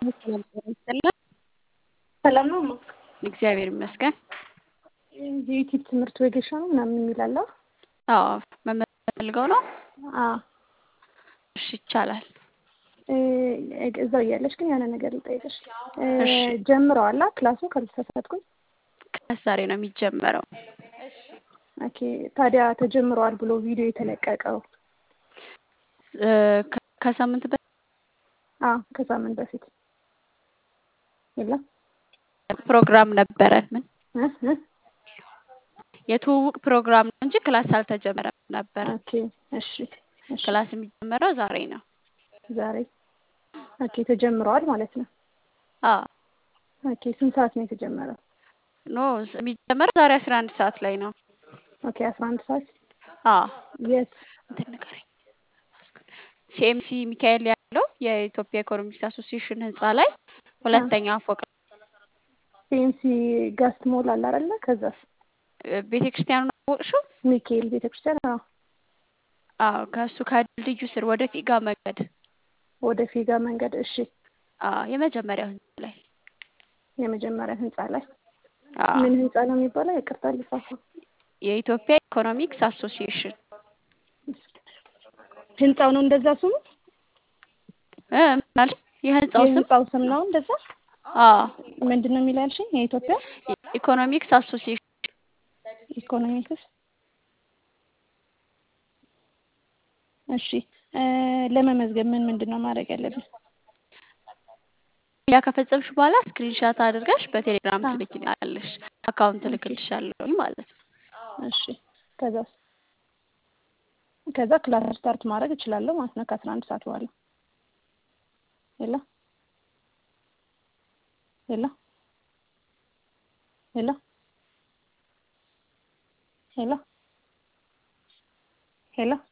ሰላም ጤና ይስጥልን። ሰላም ነው። እግዚአብሔር ይመስገን። የዩቲዩብ ትምህርት ወጌሻ ነው ምናምን የሚላለ? አዎ መመዝገብ ፈልገው ነው? አዎ። እሺ ይቻላል። እዛው እያለሽ ግን ያለ ነገር ልጠይቅሽ። እሺ ጀምረዋላ ክላሱ ካልተሳሳትኩኝ? ከዛሬ ነው የሚጀመረው። ኦኬ። ታዲያ ተጀምረዋል ብሎ ቪዲዮ የተለቀቀው? ከሳምንት በፊት ከሳምንት በፊት የለም ፕሮግራም ነበረ። ምን እ የትውውቅ ፕሮግራም ነው እንጂ ክላስ አልተጀመረም ነበር። ኦኬ። እሺ እሺ። ክላስ የሚጀመረው ዛሬ ነው። ዛሬ ኦኬ። ተጀምረዋል ማለት ነው። አዎ ኦኬ። ስንት ሰዓት ነው የተጀመረው? ኖ የሚጀመረው ዛሬ 11 ሰዓት ላይ ነው። ኦኬ። 11 ሰዓት። አዎ የት? እንትን ንገረኝ። ሲኤምሲ ሚካኤል ያለው የኢትዮጵያ ኢኮኖሚክስ አሶሲዬሽን ህንፃ ላይ ሁለተኛ ፎቅ ሲኤምሲ ጋስት ሞል አለ አይደለ? ከዛስ? ቤተክርስቲያኑን አወቅሽው? ሚካኤል ቤተክርስቲያን። አዎ ከሱ ከድልድዩ ስር ወደ ፊጋ መንገድ ወደ ፊጋ መንገድ። እሺ። የመጀመሪያው ህንፃ ላይ የመጀመሪያ ህንፃ ላይ። ምን ህንፃ ነው የሚባለው? ይቅርታ ልጻፈው። የኢትዮጵያ ኢኮኖሚክስ አሶሲዬሽን ህንፃው ነው እንደዛ ስሙ? ማለት የህንፃው ስም ነው እንደዛ? ምንድን ነው የሚለው ያልሽኝ? የኢትዮጵያ ኢኮኖሚክስ አሶሲዬሽን። ኢኮኖሚክስ። እሺ። ለመመዝገብ ምንድን ነው ማድረግ ያለብን? ያ ከፈጸምሽ በኋላ ስክሪንሻት አድርገሽ በቴሌግራም ትልኪልኛለሽ። አካውንት ልክልሻለሁ ማለት ነው። እሺ። ከዛ ክላስ ስታርት ማድረግ እችላለሁ ማለት ነው ከ11 ሰዓት በኋላ። ሄሎ ሄሎ ሄሎ ሄሎ ሄሎ